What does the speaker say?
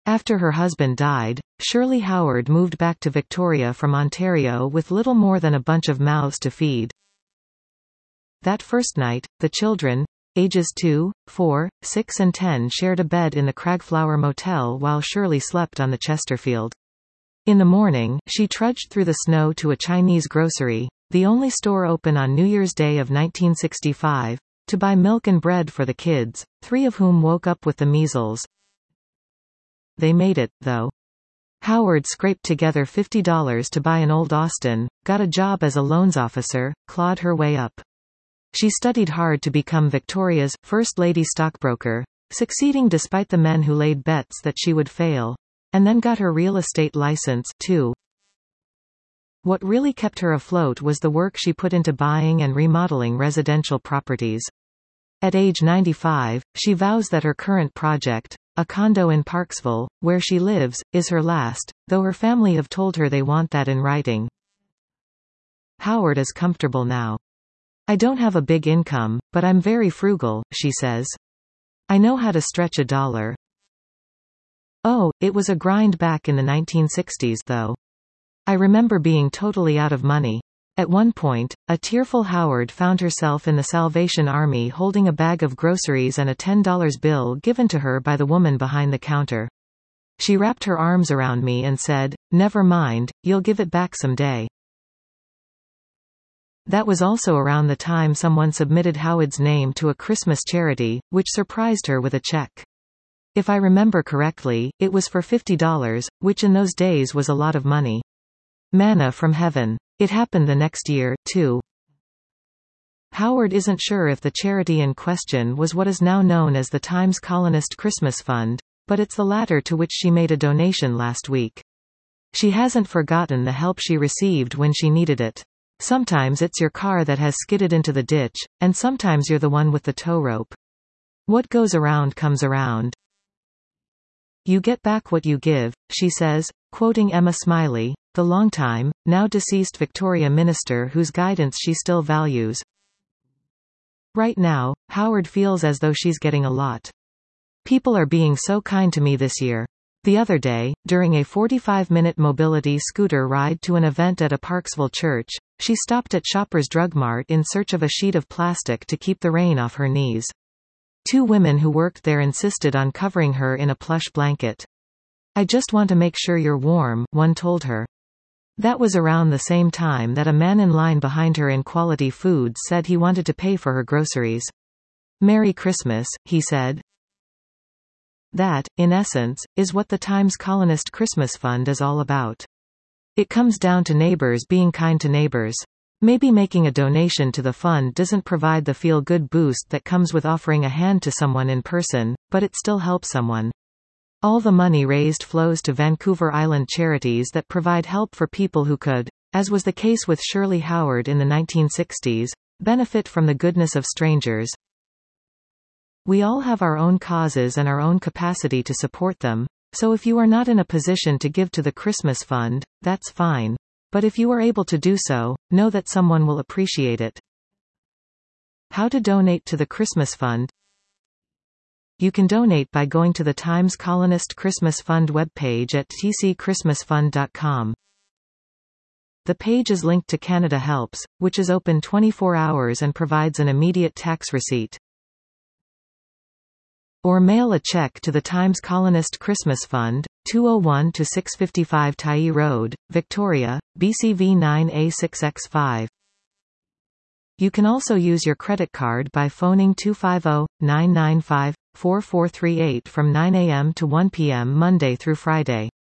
After her husband died, Shirley Howard moved back to Victoria from Ontario with little more than a bunch of mouths to feed. That first night, the children, ages 2, 4, 6 and 10, shared a bed in the Cragflower Motel while Shirley slept on the Chesterfield. In the morning, she trudged through the snow to a Chinese grocery, the only store open on New Year's Day of 1965, to buy milk and bread for the kids, 3 of whom woke up with the measles. They made it, though. Howard scraped together $50 to buy an old Austin, got a job as a loans officer, clawed her way up. She studied hard to become Victoria's First Lady stockbroker, succeeding despite the men who laid bets that she would fail, and then got her real estate license, too. What really kept her afloat was the work she put into buying and remodeling residential properties. At age 95, she vows that her current project, a condo in Parksville, where she lives, is her last, though her family have told her they want that in writing. Howard is comfortable now. I don't have a big income, but I'm very frugal, she says. I know how to stretch a dollar. Oh, it was a grind back in the 1960s, though. I remember being totally out of money. At one point, a tearful Howard found herself in the Salvation Army holding a bag of groceries and a $10 bill given to her by the woman behind the counter. She wrapped her arms around me and said, "Never mind, you'll give it back someday." That was also around the time someone submitted Howard's name to a Christmas charity, which surprised her with a check. If I remember correctly, it was for $50, which in those days was a lot of money. Manna from heaven. It happened the next year, too. Howard isn't sure if the charity in question was what is now known as the Times Colonist Christmas Fund, but it's the latter to which she made a donation last week. She hasn't forgotten the help she received when she needed it. Sometimes it's your car that has skidded into the ditch, and sometimes you're the one with the tow rope. What goes around comes around. You get back what you give, she says, quoting Emma Smiley, the longtime, now deceased Victoria minister whose guidance she still values. Right now, Howard feels as though she's getting a lot. People are being so kind to me this year. The other day, during a 45-minute mobility scooter ride to an event at a Parksville church, she stopped at Shoppers Drug Mart in search of a sheet of plastic to keep the rain off her knees. 2 women who worked there insisted on covering her in a plush blanket. "I just want to make sure you're warm," one told her. That was around the same time that a man in line behind her in Quality Foods said he wanted to pay for her groceries. "Merry Christmas," he said. That, in essence, is what the Times Colonist Christmas Fund is all about. It comes down to neighbors being kind to neighbors. Maybe making a donation to the fund doesn't provide the feel-good boost that comes with offering a hand to someone in person, but it still helps someone. All the money raised flows to Vancouver Island charities that provide help for people who could, as was the case with Shirley Howard in the 1960s, benefit from the goodness of strangers. We all have our own causes and our own capacity to support them, so if you are not in a position to give to the Christmas Fund, that's fine. But if you are able to do so, know that someone will appreciate it. How to donate to the Christmas Fund? You can donate by going to the Times Colonist Christmas Fund webpage at tcchristmasfund.com. The page is linked to Canada Helps, which is open 24 hours and provides an immediate tax receipt. Or mail a check to the Times Colonist Christmas Fund, 201 to 655 Tyee Road, Victoria, BCV 9A6X5. You can also use your credit card by phoning 250-995-4438 from 9 a.m. to 1 p.m. Monday through Friday.